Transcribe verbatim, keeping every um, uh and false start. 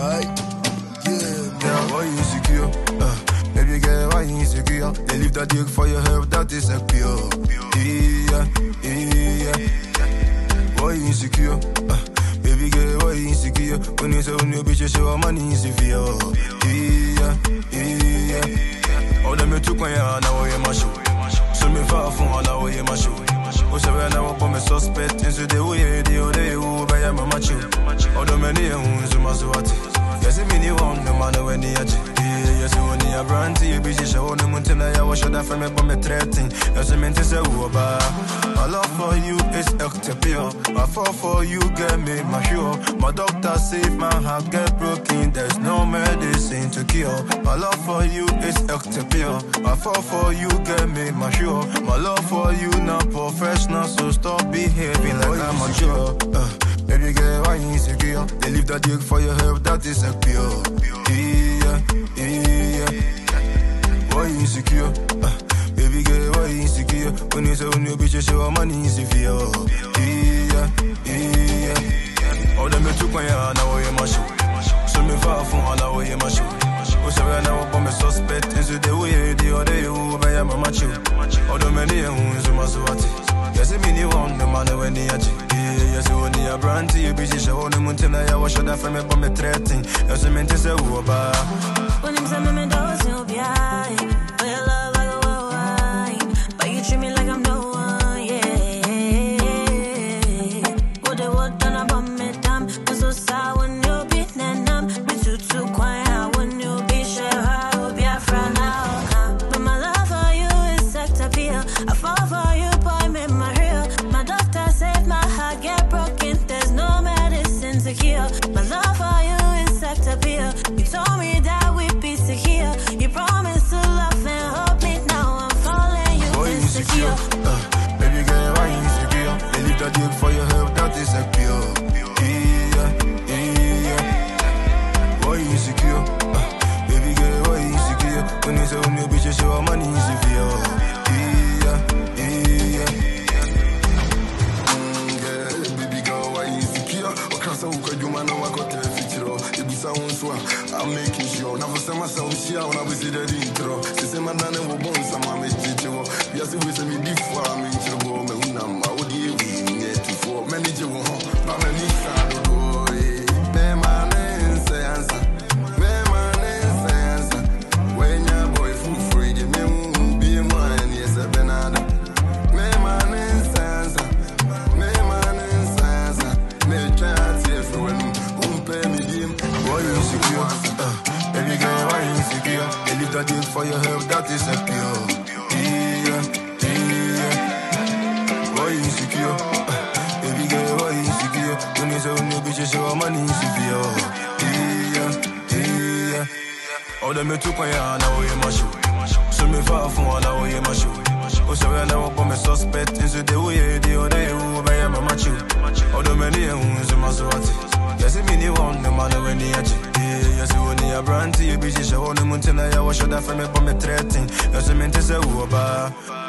Aye, yeah, girl, why you insecure? Uh, baby girl, why you insecure? They leave that dick for your help, that is a pure. Yeah, yeah. Why you insecure? Uh, baby girl, why you insecure? When you say when you bitch, you show money insecure. Yeah, yeah. All them you took when you now you my show. So me far from all now you my show. Oh, so when I walk on me suspect, into the way the other who buy my macho. All the many who's my swati. Yes, I mean you want no man when you are. Yes, you want your brand to your busy show. No mountain, I was shot from me, but me threatening. Yes, I meant to say, my love for you is ectopia. My fall for you, get me my sure. My doctor said my heart get broken. There's no medicine to cure. My love for you is ectopia. My fall for you, get me my sure. My love for you not professional, so stop behaving like I'm mature. Uh, baby girl, why you insecure? They leave that dick for your help, that is a pure. Yeah, yeah. Why you insecure? Uh, baby girl, why you insecure? When you say when you bitch, you show money insecure. Yeah, yeah. All them you took when you are now you my show. So me far from all now you my show. Oh, so when I walk on me suspect, into the way the other you buy my macho. All the many who's my swati. Yes, I mean you want the man when you are. Yes, you want your brand to your busy show. No mountain, I was shot from me, but me threatening. Yes, I meant to say, Uba. When I'm sending me those, you'll be high. For your love, I go wine. But you treat me like I'm no one, yeah. What they want done about me, damn. I'm so sad when you be nanam. Me too, too quiet when you be sure. I will be a friend now. But my love for you is sex appeal. I fall for you, boy, make my real. My doctor said my heart get broken. There's no medicine to cure. My love for you is sex appeal. You told me that we'd be secure. You promised to love and hold me. Now I'm falling, you why insecure. You insecure? Uh, baby girl, why you insecure? They leave that dick for your help, that is a pure. Yeah, yeah. Why you insecure? Uh, baby girl, why you insecure? When you say when you bitch, you show money insecure. Yeah, yeah. Mm, baby girl, why you insecure? Okasa uko man, I got the feature. It be sound swell. I'm making sure. Never say myself share when I was in the intro. She say my nana will bone some mammy chicho. Yes, it was a bit for me to go. Me unam, I would give you yet to for manager. But my niece, I don't go. Me man say answer. Me man say answer. When your boy fool free, you may be mine. Yes, a banana. Me man say answer. Me man say answer. Me try to see if when pay me dim. Why you insecure? Uh, baby girl, why you insecure? They leave that dick for your help, that is a pure. Yeah, yeah. Why you insecure? Uh, baby girl, why you insecure? When you say when you bitch, you show money insecure. Yeah, yeah. All them you took when you are now you my show. So me far from all now you my show. Oh, so when I walk on me suspect, into the way the other who buy my macho. All the many who's my swati. Yes, I mean you want no man when you are. Yes, you want your brand to your busy show. No mountain, I was shot from me, but me threatening. Yes, I meant to say, Uba.